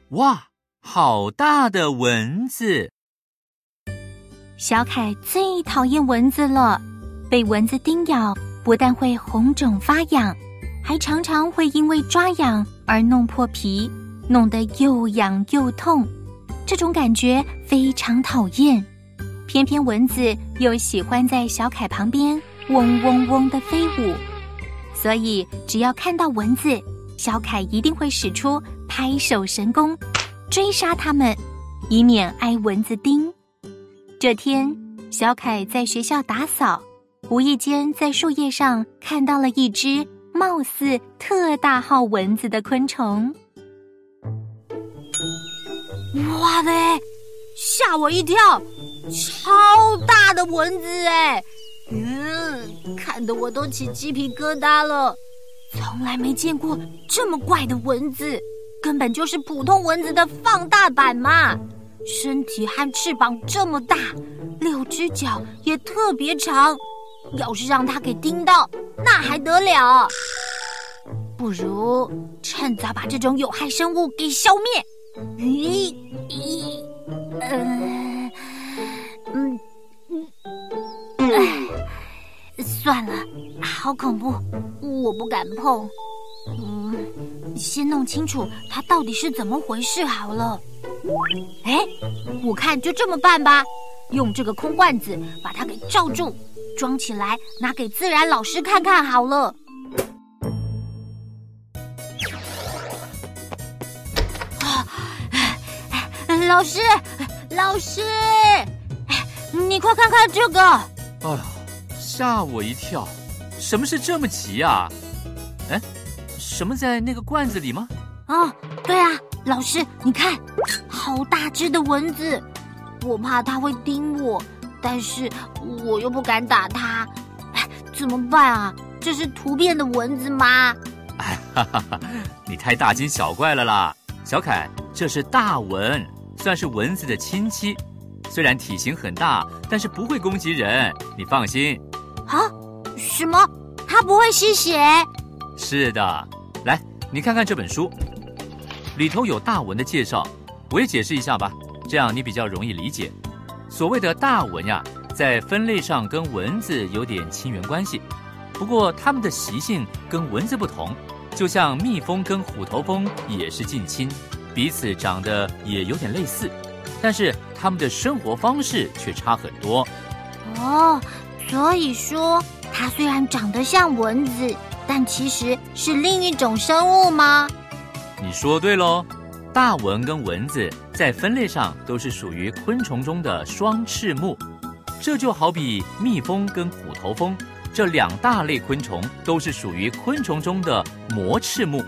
哇，好大的蚊子！ 小凯最讨厌蚊子了，被蚊子叮咬不但会红肿发痒，还常常会因为抓痒而弄破皮，弄得又痒又痛，这种感觉非常讨厌。偏偏蚊子又喜欢在小凯旁边嗡嗡嗡地飞舞，所以只要看到蚊子，小凯一定会使出拍手神功，追杀它们，以免挨蚊子叮。这天，小凯在学校打扫，无意间在树叶上看到了一只貌似特大号蚊子的昆虫。 哇嘞，吓我一跳，超大的蚊子哎！看得我都起鸡皮疙瘩了。从来没见过这么怪的蚊子，根本就是普通蚊子的放大版嘛！身体和翅膀这么大，6只脚也特别长，要是让它给叮到，那还得了？不如趁早把这种有害生物给消灭。算了，好恐怖，我不敢碰。先弄清楚它到底是怎么回事好了。我看就这么办吧，用这个空罐子把它给罩住，装起来拿给自然老师看看好了。老师，你快看看这个！ 哎呦，吓我一跳！什么是这么急啊？什么在那个罐子里吗？ 对啊，老师，你看，好大只的蚊子，我怕它会叮我，但是我又不敢打它，怎么办啊？这是图片的蚊子吗？ 你太大惊小怪了啦，小凯，这是大蚊，算是蚊子的亲戚，虽然体型很大，但是不会攻击人，你放心。 什么？它不会吸血？ 是的，来，你看看这本书，里头有大蚊的介绍，我也解释一下吧，这样你比较容易理解。所谓的大蚊呀，在分类上跟蚊子有点亲缘关系，不过它们的习性跟蚊子不同，就像蜜蜂跟虎头蜂也是近亲，彼此长得也有点类似，但是它们的生活方式却差很多。 所以说它虽然长得像蚊子，但其实是另一种生物吗？ 你说对咯，大蚊跟蚊子在分类上都是属于昆虫中的双翅目，这就好比蜜蜂跟虎头蜂这2大类昆虫都是属于昆虫中的膜翅目。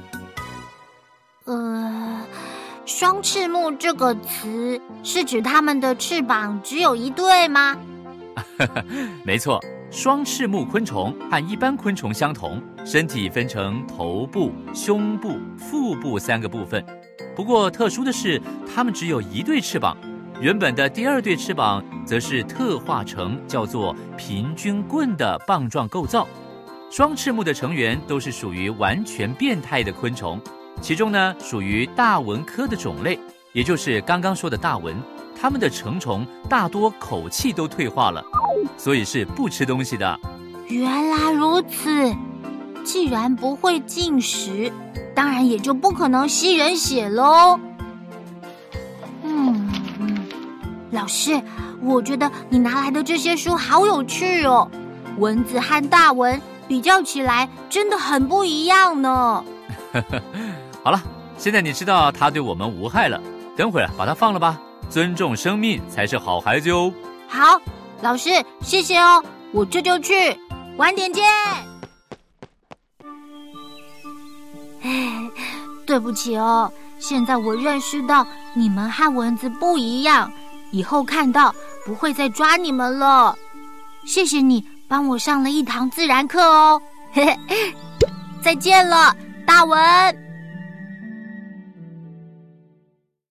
双翅目这个词是指它们的翅膀只有一对吗？ 没错，双翅目昆虫和一般昆虫相同，身体分成头部、胸部、腹部3个部分。不过特殊的是，它们只有1对翅膀，原本的第2对翅膀则是特化成叫做平均棍的棒状构造。双翅目的成员都是属于完全变态的昆虫，其中呢属于大蚊科的种类，也就是刚刚说的大蚊，它们的成虫大多口气都退化了，所以是不吃东西的。 原来如此，既然不会进食，当然也就不可能吸人血喽。老师，我觉得你拿来的这些书好有趣哦，蚊子和大蚊比较起来真的很不一样呢。 好了，现在你知道它对我们无害了，等会儿把它放了吧，尊重生命才是好孩子哟。 好，老师，谢谢哦，我这就去，晚点见。对不起哦，现在我认识到你们和蚊子不一样，以后看到不会再抓你们了。谢谢你帮我上了一堂自然课哦。再见了，大蚊。